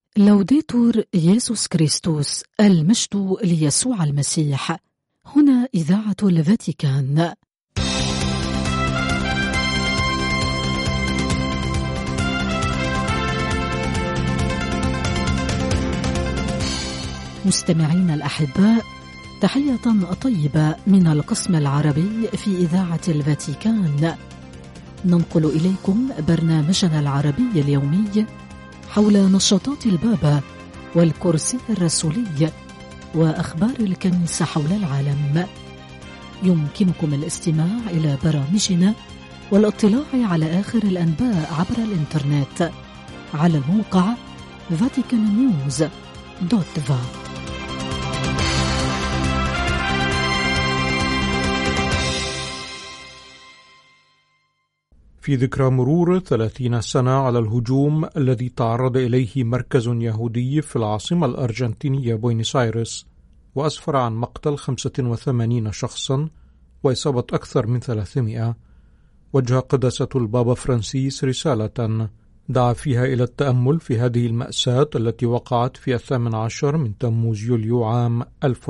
لوديتور يسوع كريستوس، المجد ليسوع المسيح. هنا إذاعة الفاتيكان. مستمعين الأحباء، تحية طيبة من القسم العربي في إذاعة الفاتيكان. ننقل إليكم برنامجنا العربي اليومي حول نشاطات البابا والكرسي الرسولي وأخبار الكنيسة حول العالم. يمكنكم الاستماع إلى برامجنا والاطلاع على آخر الأنباء عبر الإنترنت على الموقع vaticannews.va. في ذكرى مرور 30 سنة على الهجوم الذي تعرض إليه مركز يهودي في العاصمة الأرجنتينية بوينس آيرس، وأسفر عن مقتل 85 شخصا وإصابة أكثر من 300، وجه قداسة البابا فرانسيس رسالة دعا فيها إلى التأمل في هذه المأساة التي وقعت في 18 من تموز يوليو عام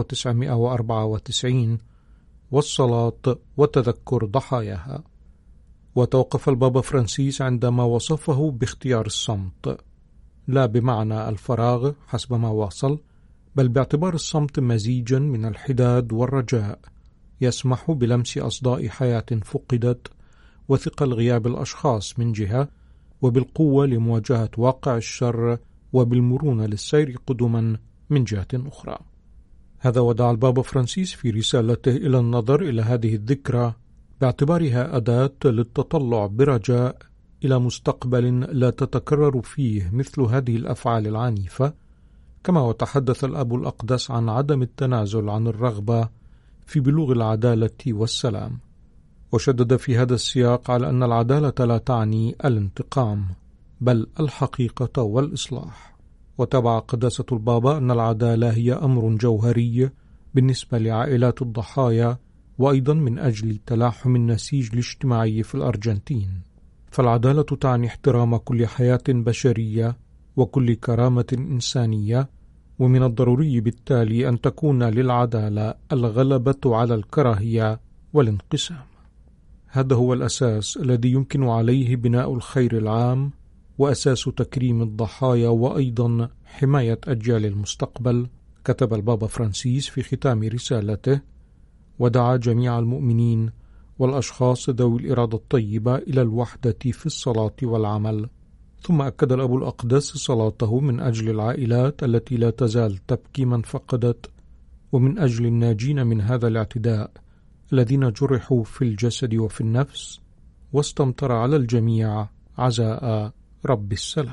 1994، والصلاة وتذكر ضحاياها. وتوقف البابا فرانسيس عندما وصفه باختيار الصمت، لا بمعنى الفراغ حسب ما واصل، بل باعتبار الصمت مزيجا من الحداد والرجاء، يسمح بلمس أصداء حياة فقدت وثقل غياب الأشخاص من جهة، وبالقوة لمواجهة واقع الشر وبالمرونة للسير قدما من جهة أخرى. هذا ودعا البابا فرانسيس في رسالته إلى النظر إلى هذه الذكرى باعتبارها أداة للتطلع برجاء إلى مستقبل لا تتكرر فيه مثل هذه الأفعال العنيفة، كما وتحدث الأب الأقدس عن عدم التنازل عن الرغبة في بلوغ العدالة والسلام، وشدد في هذا السياق على أن العدالة لا تعني الانتقام بل الحقيقة والإصلاح. وتبع قداسة البابا أن العدالة هي أمر جوهري بالنسبة لعائلات الضحايا، وأيضا من أجل تلاحم النسيج الاجتماعي في الأرجنتين، فالعدالة تعني احترام كل حياة بشرية وكل كرامة إنسانية، ومن الضروري بالتالي أن تكون للعدالة الغلبة على الكراهية والانقسام. هذا هو الأساس الذي يمكن عليه بناء الخير العام، وأساس تكريم الضحايا وأيضا حماية أجيال المستقبل، كتب البابا فرانسيس في ختام رسالته، ودعا جميع المؤمنين والأشخاص ذوي الإرادة الطيبة إلى الوحدة في الصلاة والعمل. ثم أكد الأب الأقدس صلاته من أجل العائلات التي لا تزال تبكي من فقدت، ومن أجل الناجين من هذا الاعتداء الذين جرحوا في الجسد وفي النفس، واستمطر على الجميع عزاء رب السلام.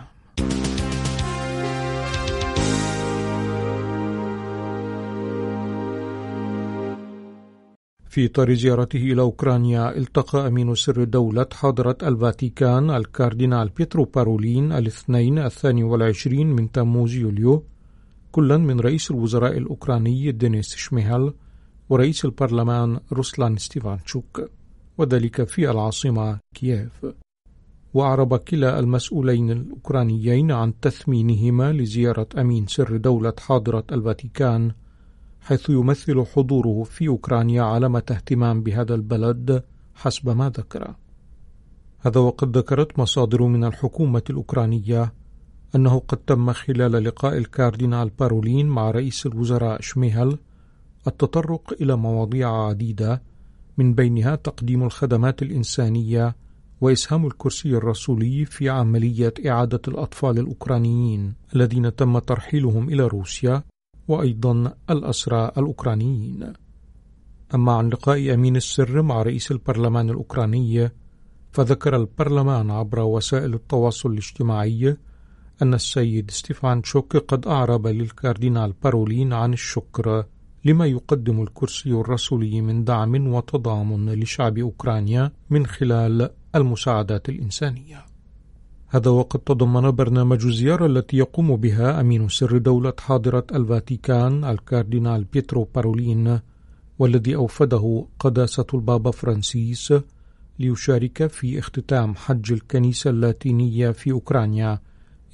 في إطار زيارته إلى أوكرانيا، التقى أمين سر دولة حضرة الفاتيكان الكاردينال بيترو بارولين الاثنين 22 من تموز يوليو كلا من رئيس الوزراء الأوكراني دينيس شميهال ورئيس البرلمان روسلان ستيفانشوك، وذلك في العاصمة كييف. وأعرب كلا المسؤولين الأوكرانيين عن تثمينهما لزيارة أمين سر دولة حضرة الفاتيكان، حيث يمثل حضوره في أوكرانيا علامة اهتمام بهذا البلد حسب ما ذكر. هذا وقد ذكرت مصادر من الحكومة الأوكرانية أنه قد تم خلال لقاء الكاردينال بارولين مع رئيس الوزراء شميهال التطرق إلى مواضيع عديدة، من بينها تقديم الخدمات الإنسانية وإسهام الكرسي الرسولي في عملية إعادة الأطفال الأوكرانيين الذين تم ترحيلهم إلى روسيا، وأيضا الأسرى الأوكرانيين. أما عن لقاء أمين السر مع رئيس البرلمان الأوكراني، فذكر البرلمان عبر وسائل التواصل الاجتماعي أن السيد ستيفانشوك قد أعرب للكاردينال بارولين عن الشكر لما يقدم الكرسي الرسولي من دعم وتضامن لشعب أوكرانيا من خلال المساعدات الإنسانية. هذا وقد تضمن برنامج الزيارة التي يقوم بها أمين سر دولة حاضرة الفاتيكان الكاردينال بيترو بارولين، والذي أوفده قداسة البابا فرانسيس ليشارك في اختتام حج الكنيسة اللاتينية في أوكرانيا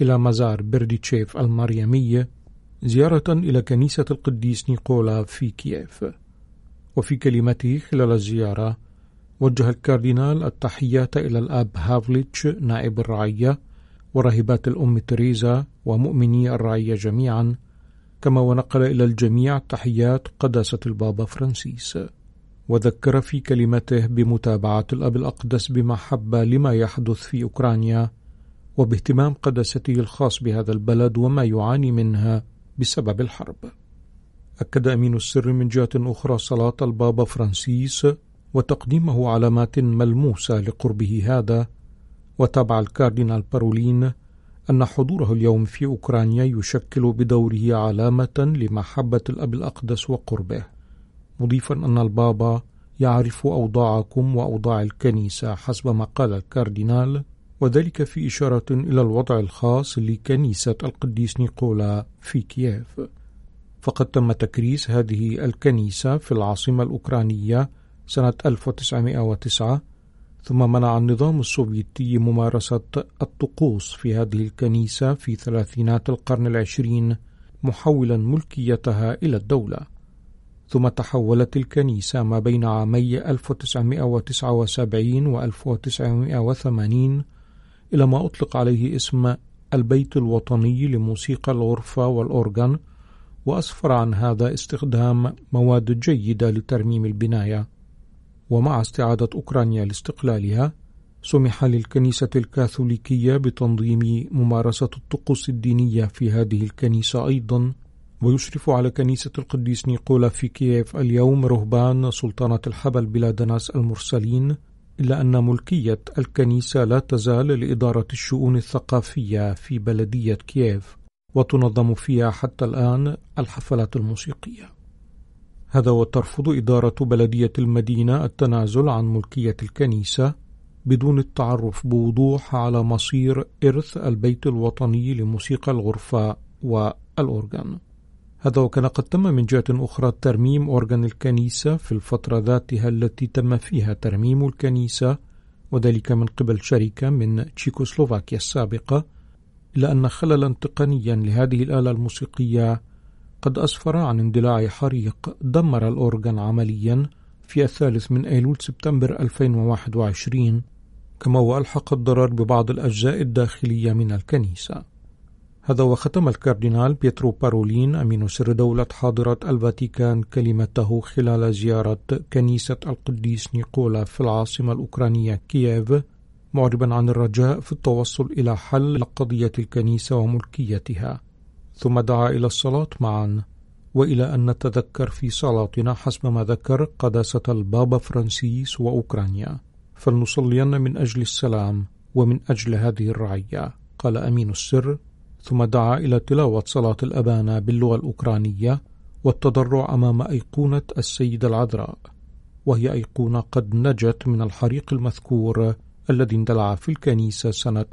إلى مزار برديتشيف المريمي زيارة إلى كنيسة القديس نيقولا في كييف. وفي كلمته خلال الزيارة وجه الكاردينال التحيات إلى الأب هافليتش نائب الرعية وراهبات الأم تريزا ومؤمني الرعية جميعا، كما ونقل إلى الجميع تحيات قداسة البابا فرانسيس. وذكر في كلمته بمتابعة الأب الأقدس بمحبة لما يحدث في أوكرانيا وباهتمام قداسته الخاص بهذا البلد وما يعاني منها بسبب الحرب. أكد أمين السر من جهة أخرى صلاة البابا فرانسيس وتقديمه علامات ملموسة لقربه هذا. وتابع الكاردينال بارولين أن حضوره اليوم في أوكرانيا يشكل بدوره علامة لمحبة الأب الأقدس وقربه، مضيفا أن البابا يعرف أوضاعكم وأوضاع الكنيسة حسب ما قال الكاردينال، وذلك في إشارة إلى الوضع الخاص لكنيسة القديس نيقولا في كييف. فقد تم تكريس هذه الكنيسة في العاصمة الأوكرانية سنة 1909، ثم منع النظام السوفيتي ممارسة الطقوس في هذه الكنيسة في ثلاثينات القرن العشرين، محولا ملكيتها إلى الدولة. ثم تحولت الكنيسة ما بين عامي 1979 و 1980 إلى ما أطلق عليه اسم البيت الوطني لموسيقى الغرفة والأورغان، وأسفر عن هذا استخدام مواد جيدة لترميم البناية. ومع استعادة أوكرانيا لاستقلالها سمح للكنيسة الكاثوليكية بتنظيم ممارسة الطقوس الدينية في هذه الكنيسة أيضا. ويشرف على كنيسة القديس نيقولا في كييف اليوم رهبان سلطنة الحبل بلادناس المرسلين، إلا أن ملكية الكنيسة لا تزال لإدارة الشؤون الثقافية في بلدية كييف، وتنظم فيها حتى الآن الحفلات الموسيقية. هذا وترفض إدارة بلدية المدينة التنازل عن ملكية الكنيسة بدون التعرف بوضوح على مصير إرث البيت الوطني لموسيقى الغرفة والأورغان. هذا وكان قد تم من جهة أخرى ترميم أورغان الكنيسة في الفترة ذاتها التي تم فيها ترميم الكنيسة، وذلك من قبل شركة من تشيكوسلوفاكيا السابقة، إلا أن خللا تقنيا لهذه الآلة الموسيقية قد أسفر عن اندلاع حريق دمر الأورغان عمليا في 3 أيلول سبتمبر 2021، كما وألحق الضرر ببعض الأجزاء الداخلية من الكنيسة. هذا وختم الكاردينال بيترو بارولين أمين سر دولة حاضرة الفاتيكان كلمته خلال زيارة كنيسة القديس نيقولا في العاصمة الأوكرانية كييف، معربا عن الرجاء في التوصل إلى حل لقضية الكنيسة وملكيتها. ثم دعا إلى الصلاة معا، وإلى أن نتذكر في صلاتنا حسب ما ذكر قداسة البابا فرانسيس وأوكرانيا، فلنصلين من أجل السلام ومن أجل هذه الرعية، قال أمين السر. ثم دعا إلى تلاوة صلاة الأبانا باللغة الأوكرانية والتضرع أمام أيقونة السيدة العذراء، وهي أيقونة قد نجت من الحريق المذكور الذي اندلع في الكنيسة سنة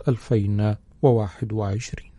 2021.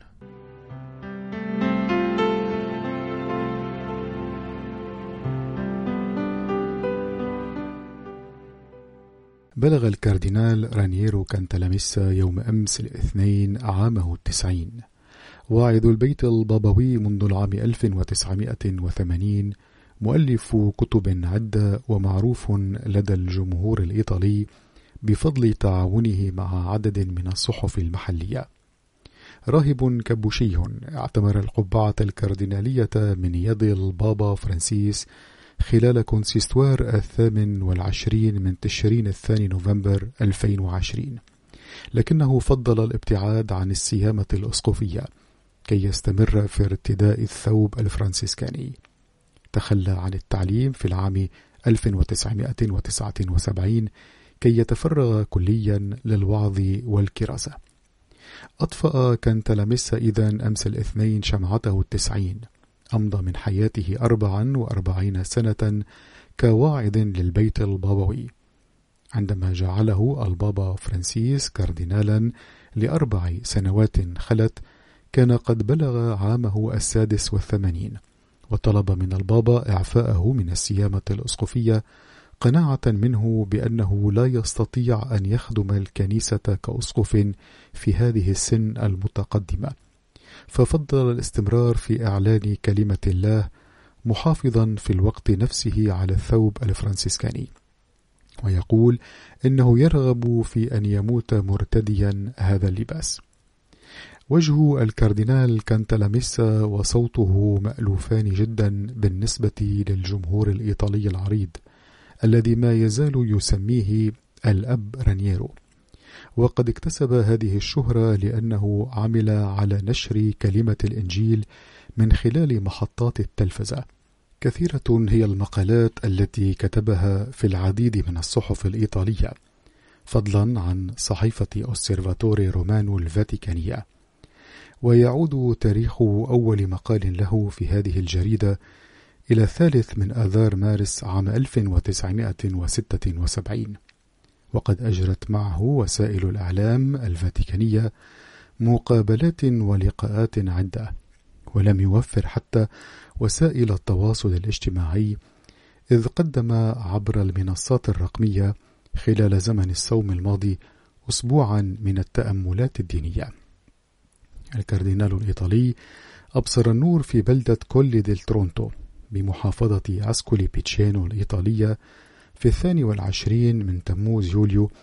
بلغ الكاردينال رانييرو كانتالاميسا يوم أمس الاثنين عامه 90، واعظ البيت البابوي منذ العام 1980، مؤلف كتب عدة ومعروف لدى الجمهور الإيطالي بفضل تعاونه مع عدد من الصحف المحلية. راهب كبوشي اعتمر القبعة الكاردينالية من يد البابا فرانسيس خلال كونسيستوار 28 من تشرين الثاني نوفمبر 2020، لكنه فضل الابتعاد عن السيامة الأسقفية كي يستمر في ارتداء الثوب الفرنسيسكاني. تخلى عن التعليم في العام 1979 كي يتفرغ كليا للوعظ والكراسة. أطفأ كانتالاميسا إذن أمس الاثنين شمعته 90. أمضى من حياته 44 سنة كواعظ للبيت البابوي، عندما جعله البابا فرانسيس كاردينالا ل4 سنوات خلت كان قد بلغ عامه 86، وطلب من البابا إعفاءه من السيامة الأسقفية قناعة منه بأنه لا يستطيع أن يخدم الكنيسة كأسقف في هذه السن المتقدمة، ففضل الاستمرار في إعلان كلمة الله، محافظا في الوقت نفسه على الثوب الفرنسيسكاني، ويقول إنه يرغب في أن يموت مرتديا هذا اللباس. وجه الكاردينال كانتالاميسا وصوته مألوفان جدا بالنسبة للجمهور الإيطالي العريض الذي ما يزال يسميه الأب رانييرو، وقد اكتسب هذه الشهرة لأنه عمل على نشر كلمة الإنجيل من خلال محطات التلفزة. كثيرة هي المقالات التي كتبها في العديد من الصحف الإيطالية، فضلا عن صحيفة أوسيرفاتوري رومانو الفاتيكانية. ويعود تاريخ أول مقال له في هذه الجريدة إلى 3 آذار مارس عام 1976، وقد أجرت معه وسائل الإعلام الفاتيكانية مقابلات ولقاءات عدة، ولم يوفر حتى وسائل التواصل الاجتماعي، إذ قدم عبر المنصات الرقمية خلال زمن الصوم الماضي أسبوعا من التأملات الدينية. الكاردينال الإيطالي أبصر النور في بلدة كولي ديل ترونتو بمحافظة أسكولي بيتشينو الإيطالية في 22 من تموز يوليو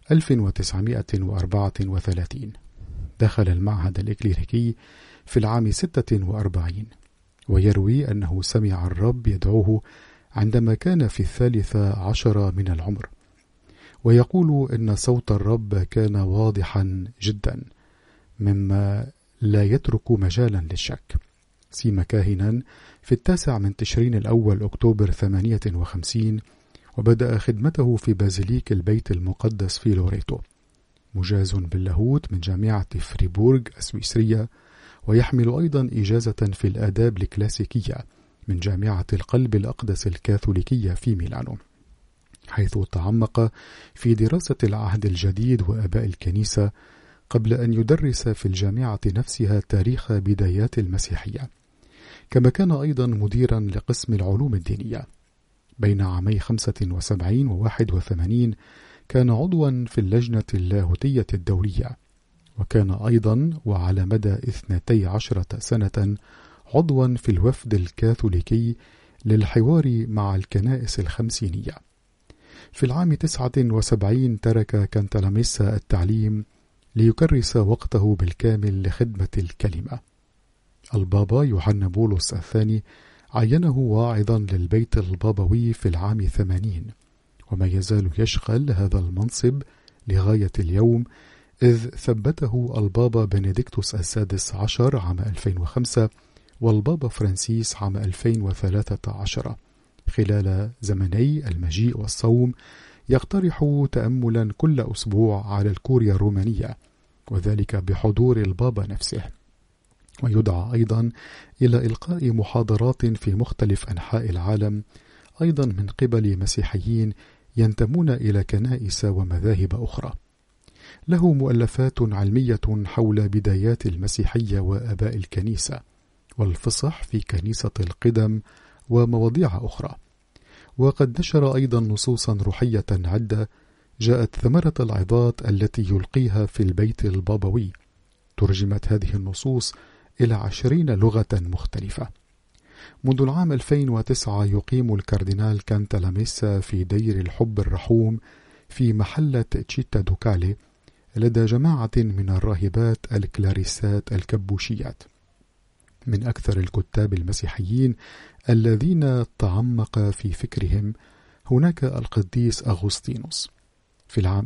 1934. دخل المعهد الإكليريكي في العام 46، ويروي أنه سمع الرب يدعوه عندما كان في 13 من العمر، ويقول إن صوت الرب كان واضحا جدا مما لا يترك مجالا للشك. سيم كاهنا في 9 من تشرين الأول أكتوبر 58، وبدأ خدمته في بازيليك البيت المقدس في لوريتو، مجاز باللاهوت من جامعة فريبورغ السويسرية، ويحمل أيضا إجازة في الآداب الكلاسيكية من جامعة القلب الأقدس الكاثوليكية في ميلانو، حيث تعمق في دراسة العهد الجديد وآباء الكنيسة قبل أن يدرس في الجامعة نفسها تاريخ بدايات المسيحية، كما كان أيضا مديرا لقسم العلوم الدينية. بين عامي 75 و 81 كان عضوا في اللجنة اللاهوتية الدولية، وكان أيضا وعلى مدى 12 سنة عضوا في الوفد الكاثوليكي للحوار مع الكنائس الخمسينية. في العام 79 ترك كانتالاميسا التعليم ليكرس وقته بالكامل لخدمة الكلمة. البابا يوحنا بولس الثاني عينه واعظا للبيت البابوي في العام 80، وما يزال يشغل هذا المنصب لغاية اليوم، إذ ثبته البابا بنديكتوس السادس عشر عام 2005 والبابا فرانسيس عام 2013 خلال زمني المجيء والصوم، يقترح تأملا كل أسبوع على الكوريا الرومانية، وذلك بحضور البابا نفسه. ويدعى أيضا إلى إلقاء محاضرات في مختلف أنحاء العالم، أيضا من قبل مسيحيين ينتمون إلى كنائس ومذاهب أخرى. له مؤلفات علمية حول بدايات المسيحية وآباء الكنيسة والفصح في كنيسة القدم ومواضيع أخرى. وقد نشر أيضا نصوصا روحية عدة جاءت ثمرة العظات التي يلقيها في البيت البابوي. ترجمت هذه النصوص إلى 20 لغة مختلفة. منذ العام 2009 يقيم الكاردينال كانتالاميسا في دير الحب الرحوم في محلة تشيتا دوكالي لدى جماعة من الراهبات الكلاريسات الكبوشيات. من أكثر الكتاب المسيحيين الذين تعمق في فكرهم هناك القديس أغسطينوس. في العام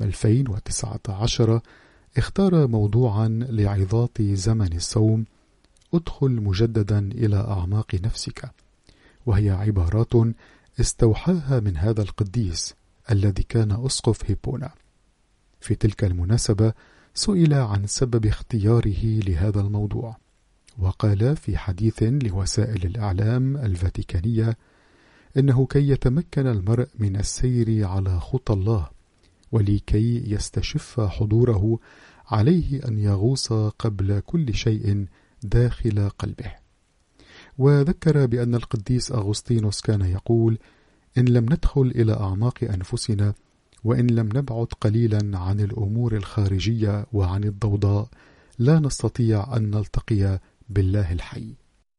2019 اختار موضوعا لعظات زمن الصوم: ادخل مجددا إلى أعماق نفسك، وهي عبارات استوحاها من هذا القديس الذي كان أسقف هيبونا. في تلك المناسبة سئل عن سبب اختياره لهذا الموضوع، وقال في حديث لوسائل الإعلام الفاتيكانية إنه كي يتمكن المرء من السير على خطى الله، ولكي يستشف حضوره عليه أن يغوص قبل كل شيء داخل قلبه. وذكر بأن القديس أغسطينوس كان يقول: إن لم ندخل إلى أعماق أنفسنا، وإن لم نبعد قليلا عن الأمور الخارجية وعن الضوضاء، لا نستطيع أن نلتقي بالله الحي.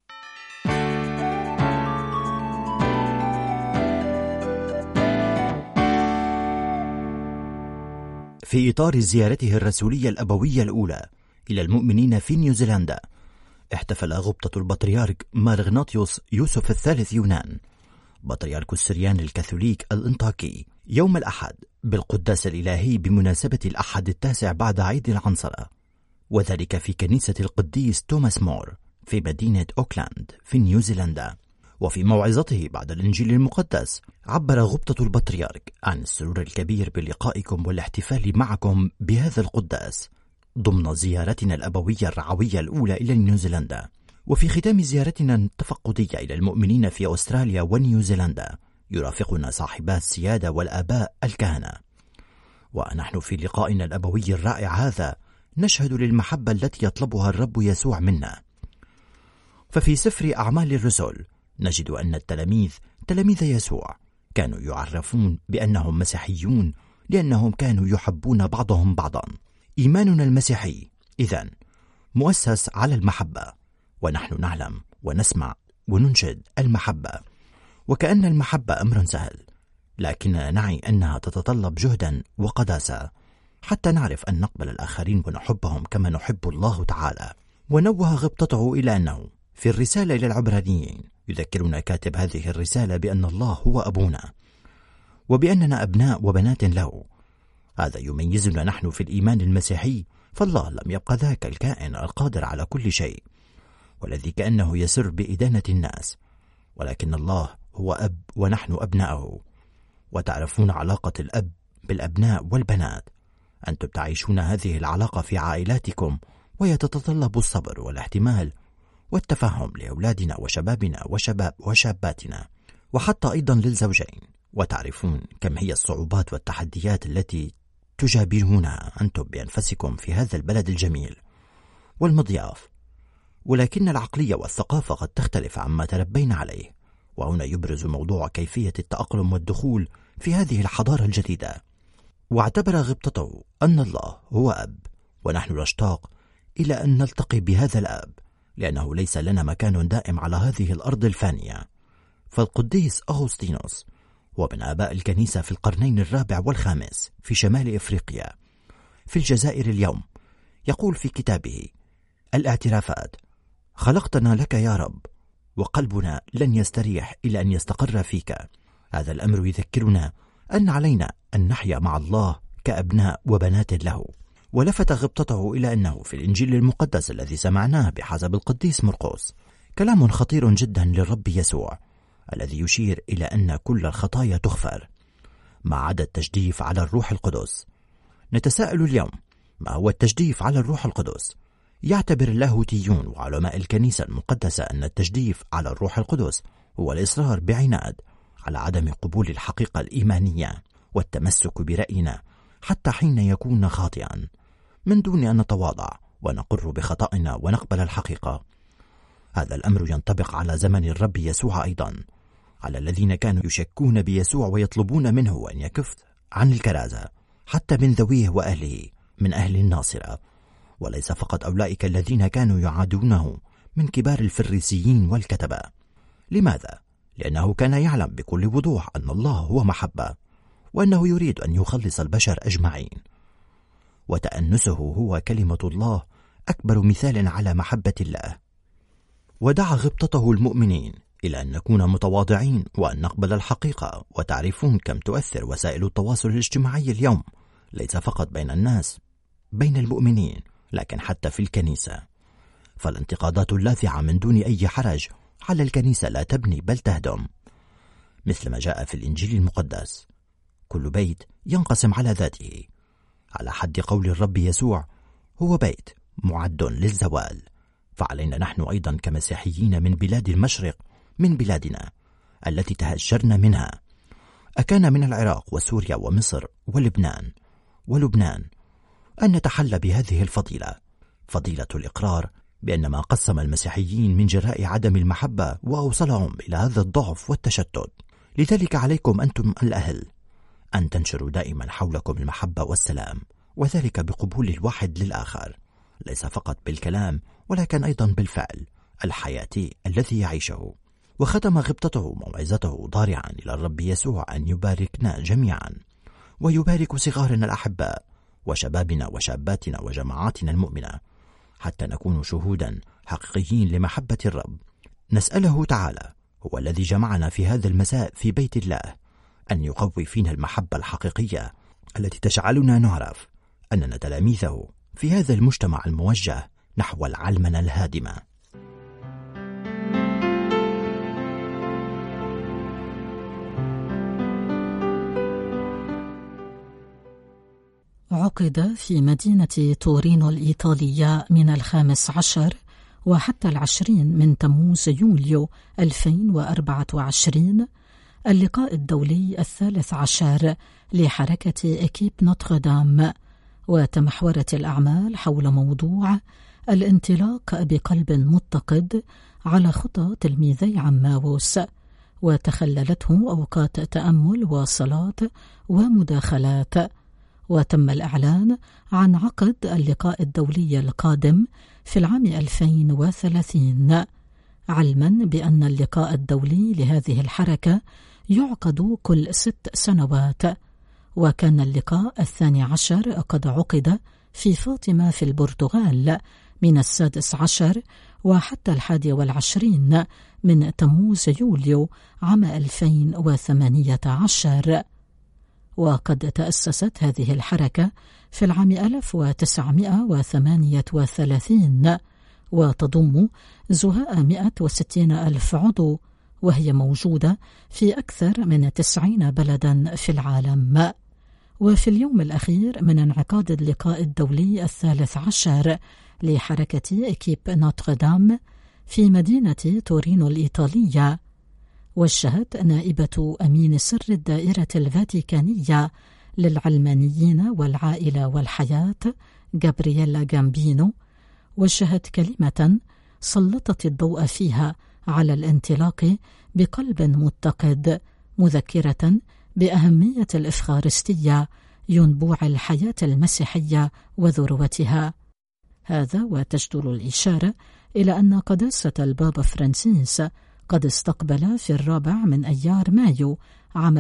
في إطار زيارته الرسولية الأبوية الأولى إلى المؤمنين في نيوزيلندا، احتفل غبطة البطريرك مارغناطيوس يوسف الثالث يونان بطريرك السريان الكاثوليك الأنطاكي يوم الأحد بالقداس الإلهي بمناسبة الأحد التاسع بعد عيد العنصرة، وذلك في كنيسة القديس توماس مور في مدينة أوكلاند في نيوزيلندا. وفي موعظته بعد الإنجيل المقدس عبر غبطة البطريرك عن السرور الكبير بلقائكم والاحتفال معكم بهذا القداس ضمن زيارتنا الأبوية الرعوية الأولى إلى نيوزيلندا، وفي ختام زيارتنا التفقدية إلى المؤمنين في أستراليا ونيوزيلندا يرافقنا صاحبات السيادة والآباء الكهنة. ونحن في لقائنا الأبوي الرائع هذا نشهد للمحبة التي يطلبها الرب يسوع منا. ففي سفر أعمال الرسل نجد أن التلاميذ تلاميذ يسوع كانوا يعرفون بأنهم مسيحيون لأنهم كانوا يحبون بعضهم بعضا. إيماننا المسيحي إذن مؤسس على المحبة، ونحن نعلم ونسمع وننشد المحبة، وكأن المحبة أمر سهل، لكننا نعي أنها تتطلب جهدا وقداسة حتى نعرف أن نقبل الآخرين ونحبهم كما نحب الله تعالى. ونوه غبطته إلى أنه في الرسالة إلى العبرانيين يذكرنا كاتب هذه الرسالة بأن الله هو أبونا وبأننا أبناء وبنات له. هذا يميزنا نحن في الإيمان المسيحي، فالله لم يبقى ذاك الكائن القادر على كل شيء والذي كأنه يسر بإدانة الناس، ولكن الله هو أب ونحن أبناءه. وتعرفون علاقة الأب بالأبناء والبنات، أنتم تعيشون هذه العلاقة في عائلاتكم، ويتطلب الصبر والاحتمال والتفهم لأولادنا وشبابنا وشاباتنا، وحتى أيضا للزوجين. وتعرفون كم هي الصعوبات والتحديات التي تجابهونها أنتم بأنفسكم في هذا البلد الجميل والمضياف، ولكن العقلية والثقافة قد تختلف عما تربينا عليه. وهنا يبرز موضوع كيفية التأقلم والدخول في هذه الحضارة الجديدة. واعتبر غبطته أن الله هو أب، ونحن نشتاق إلى أن نلتقي بهذا الأب، لأنه ليس لنا مكان دائم على هذه الأرض الفانية. فالقديس أغسطينوس هو من آباء الكنيسة في القرنين الرابع والخامس في شمال إفريقيا في الجزائر اليوم، يقول في كتابه الاعترافات: خلقتنا لك يا رب، وقلبنا لن يستريح إلى أن يستقر فيك. هذا الأمر يذكرنا أن علينا أن نحيا مع الله كأبناء وبنات له. ولفت غبطته إلى أنه في الإنجيل المقدس الذي سمعناه بحسب القديس مرقس كلام خطير جدا للرب يسوع الذي يشير إلى أن كل الخطايا تغفر ما عدا التجديف على الروح القدس. نتساءل اليوم: ما هو التجديف على الروح القدس؟ يعتبر اللاهوتيون وعلماء الكنيسة المقدسة أن التجديف على الروح القدس هو الإصرار بعناد على عدم قبول الحقيقة الإيمانية والتمسك برأينا حتى حين يكون خاطئا، من دون أن نتواضع ونقر بخطأنا ونقبل الحقيقة. هذا الأمر ينطبق على زمن الرب يسوع أيضا، على الذين كانوا يشكون بيسوع ويطلبون منه أن يكف عن الكرازة حتى من ذويه وأهله من أهل الناصرة، وليس فقط أولئك الذين كانوا يعادونه من كبار الفريسيين والكتبة. لماذا؟ لأنه كان يعلم بكل وضوح أن الله هو محبة، وأنه يريد أن يخلص البشر أجمعين، وتأنسه هو كلمة الله أكبر مثال على محبة الله. ودعا غبطته المؤمنين إلى أن نكون متواضعين وأن نقبل الحقيقة. وتعرفون كم تؤثر وسائل التواصل الاجتماعي اليوم، ليس فقط بين الناس بين المؤمنين، لكن حتى في الكنيسة. فالانتقادات اللاذعة من دون أي حرج على الكنيسة لا تبني بل تهدم، مثل ما جاء في الإنجيل المقدس: كل بيت ينقسم على ذاته، على حد قول الرب يسوع: هو بيت معد للزوال. فعلينا نحن أيضا كمسيحيين من بلاد المشرق، من بلادنا التي تهجرنا منها، أكان من العراق وسوريا ومصر ولبنان، أن نتحلى بهذه الفضيلة، فضيلة الإقرار بأن ما قسم المسيحيين من جراء عدم المحبة وأوصلهم إلى هذا الضعف والتشتت لذلك عليكم أنتم الأهل أن تنشروا دائما حولكم المحبة والسلام، وذلك بقبول الواحد للآخر، ليس فقط بالكلام ولكن أيضا بالفعل الحياتي الذي يعيشه. وختم غبطته موعظته ضارعا إلى الرب يسوع أن يباركنا جميعا، ويبارك صغارنا الأحباء وشبابنا وشاباتنا وجماعاتنا المؤمنة، حتى نكون شهودا حقيقيين لمحبة الرب. نسأله تعالى، هو الذي جمعنا في هذا المساء في بيت الله، أن يقوي فينا المحبة الحقيقية التي تجعلنا نعرف أننا تلاميذه في هذا المجتمع الموجه نحو العلمنة الهادمة. عقد في مدينة تورينو الإيطالية من 15 وحتى 20 من تموز يوليو 2024 اللقاء الدولي 13 لحركة إكيب نوتردام، وتمحورت الأعمال حول موضوع الانطلاق بقلب متقد على خطى تلميذي عماوس، وتخللته أوقات تأمل وصلاة ومداخلات. وتم الإعلان عن عقد اللقاء الدولي القادم في العام 2030، علما بأن اللقاء الدولي لهذه الحركة يعقد كل 6 سنوات. وكان اللقاء 12 قد عقد في فاطمة في البرتغال من 16 وحتى 21 من تموز يوليو عام 2018. وقد تأسست هذه الحركة في العام 1938 وتضم زهاء 160 ألف عضو، وهي موجودة في أكثر من 90 بلدا في العالم. وفي اليوم الأخير من انعقاد اللقاء الدولي 13 لحركة إكيب نوتردام في مدينة تورينو الإيطالية، وجهت نائبة أمين سر الدائرة الفاتيكانية للعلمانيين والعائلة والحياة جابرييلا جامبينو، وجهت كلمة سلطت الضوء فيها على الانطلاق بقلب متقد، مذكرة بأهمية الإفخارستية ينبوع الحياة المسيحية وذروتها. هذا وتجدر الإشارة إلى أن قداسة البابا فرانسيس قد استقبل في 4 من أيار مايو عام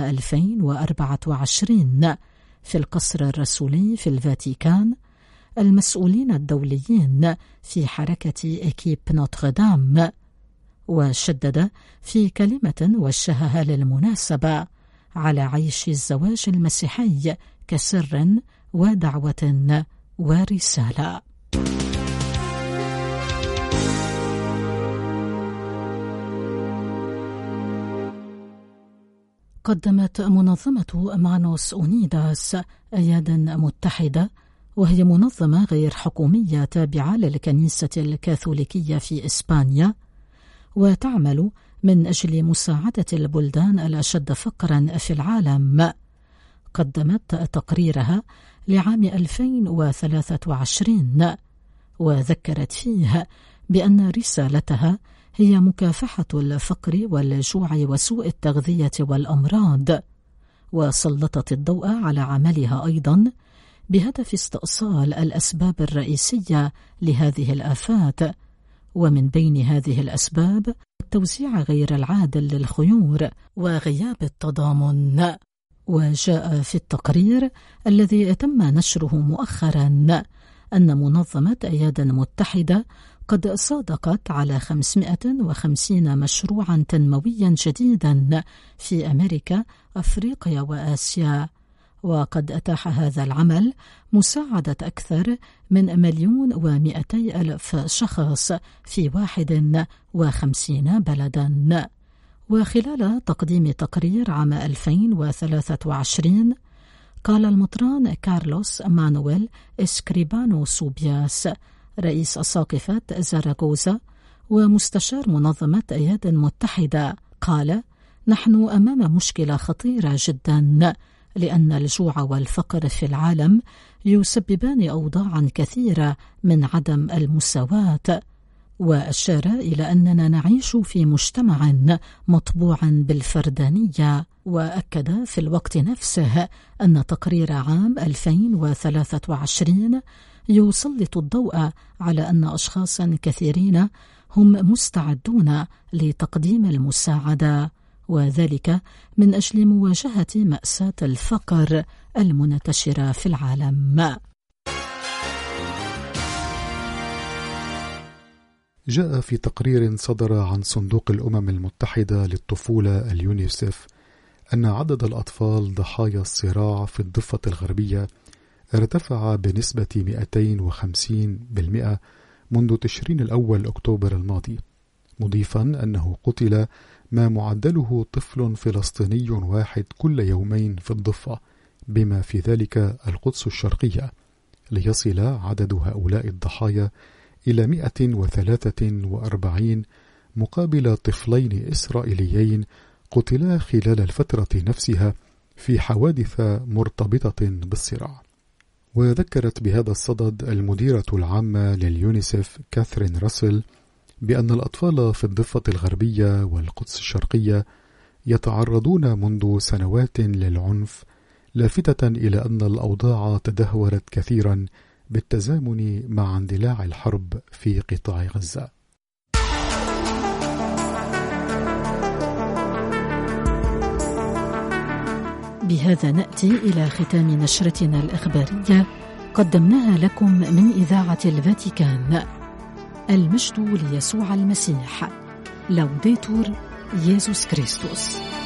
2024 في القصر الرسولي في الفاتيكان المسؤولين الدوليين في حركة إكيب نوتردام، وشدد في كلمة وجهها للمناسبة على عيش الزواج المسيحي كسر ودعوة ورسالة. قدمت منظمة مانوس أونيداس أيادًا متحدة، وهي منظمة غير حكومية تابعة للكنيسة الكاثوليكية في إسبانيا، وتعمل من أجل مساعدة البلدان الأشد فقرا في العالم. قدمت تقريرها لعام 2023 وذكرت فيه بأن رسالتها هي مكافحة الفقر والجوع وسوء التغذية والأمراض، وسلطت الضوء على عملها أيضا بهدف استئصال الأسباب الرئيسية لهذه الآفات، ومن بين هذه الأسباب التوزيع غير العادل للخيور وغياب التضامن. وجاء في التقرير الذي تم نشره مؤخرا أن منظمة أيادًا متحدة قد صادقت على 550 مشروعا تنمويا جديدا في أمريكا، أفريقيا وآسيا، وقد أتاح هذا العمل مساعدة أكثر من 1,200,000 شخص في 51 بلدا. وخلال تقديم تقرير عام 2023 قال المطران كارلوس مانويل إسكريبانو سوبياس رئيس أساقفة زاراغوزا ومستشار منظمة أيادًا متحدة، قال: نحن أمام مشكلة خطيرة جدا، لأن الجوع والفقر في العالم يسببان أوضاعا كثيرة من عدم المساواة. وأشار إلى أننا نعيش في مجتمع مطبوع بالفردانية، وأكد في الوقت نفسه أن تقرير عام 2023 يسلط الضوء على أن أشخاصا كثيرين هم مستعدون لتقديم المساعدة، وذلك من أجل مواجهة مأساة الفقر المنتشرة في العالم. جاء في تقرير صدر عن صندوق الأمم المتحدة للطفولة اليونيسف أن عدد الأطفال ضحايا الصراع في الضفة الغربية ارتفع بنسبة 250% منذ تشرين الأول أكتوبر الماضي، مضيفا أنه قتل ما معدله طفل فلسطيني واحد كل يومين في الضفة، بما في ذلك القدس الشرقية، ليصل عدد هؤلاء الضحايا إلى 143 مقابل طفلين إسرائيليين قتلا خلال الفترة نفسها في حوادث مرتبطة بالصراع. وذكرت بهذا الصدد المديرة العامة لليونيسف كاثرين راسل بأن الأطفال في الضفة الغربية والقدس الشرقية يتعرضون منذ سنوات للعنف، لافتة إلى أن الأوضاع تدهورت كثيرا بالتزامن مع اندلاع الحرب في قطاع غزة. بهذا نأتي إلى ختام نشرتنا الإخبارية قدمناها لكم من إذاعة الفاتيكان. المجد ليسوع المسيح. لوديتور يسوع كريستوس.